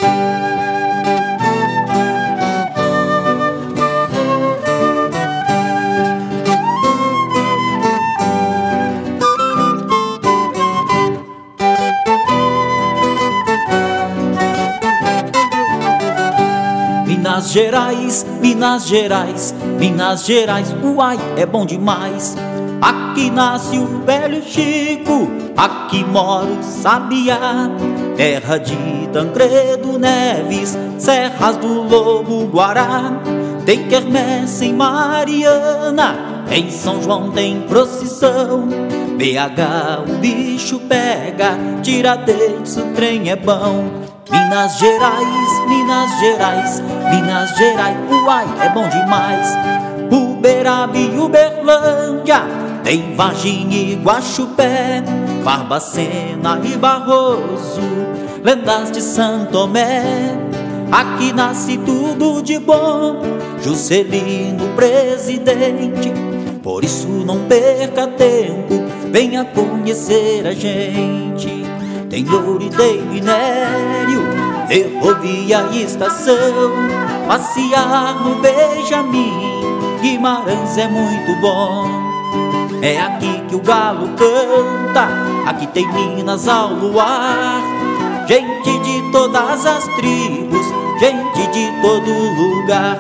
Minas Gerais, Minas Gerais, Minas Gerais, uai, é bom demais. Aqui nasce o velho Chico, aqui mora o Sabiá. Terra de Tancredo Neves, serras do Lobo Guará. Tem quermesse em Mariana, em São João tem procissão. BH o bicho pega, Tiradentes o trem é bom. Minas Gerais, Minas Gerais, Minas Gerais, uai, é bom demais. Uberaba e Uberlândia, tem Varginha e Guaxupé, Barbacena e Barroso, lendas de Santo Tomé. Aqui nasce tudo de bom, Juscelino presidente. Por isso não perca tempo, venha conhecer a gente. Tem Louridei, minério, ferrovia e estação. Passear no Benjamin, Guimarães é muito bom. É aqui que o galo canta, aqui tem Minas ao luar. Gente de todas as tribos, gente de todo lugar.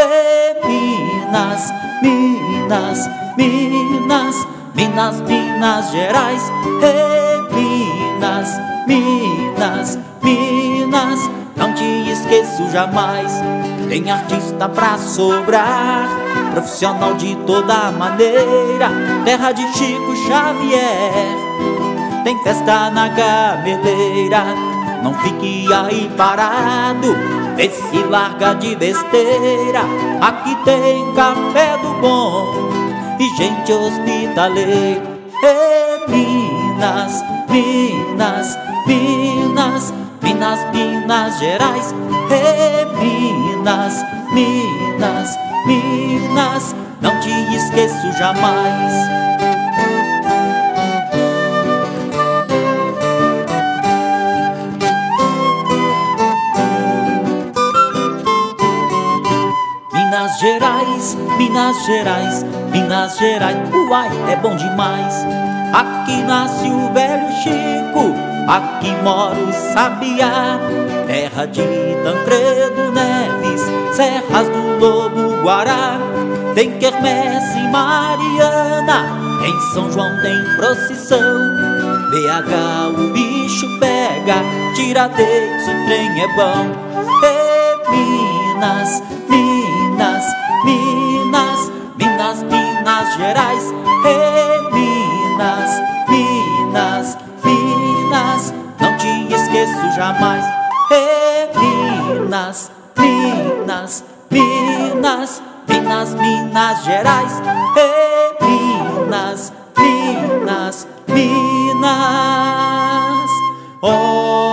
Minas, Minas, Minas, Minas, Minas Gerais. Minas, Minas, Minas, não te esqueço jamais. Tem artista pra sobrar, profissional de toda maneira. Terra de Chico Xavier, tem festa na gameleira. Não fique aí parado, vê se larga de besteira. Aqui tem café do bom e gente hospitaleira. Minas, Minas, Minas, Minas, Minas Gerais. Minas, Minas, Minas, não te esqueço jamais. Minas Gerais, Minas Gerais, Minas Gerais, uai, é bom demais. Aqui nasce o velho Chico, aqui mora o Sabiá. Terra de Tancredo Neves, serras do Lobo Guará. Tem quermesse em Mariana, em São João tem procissão. BH o bicho pega, Tiradentes o trem é bom. Minas, Minas, Minas, Minas, Minas Gerais. Minas, Minas, Minas, não te esqueço jamais. Minas, Minas, Minas, Minas, Minas Gerais. Minas, Minas, Minas, oh.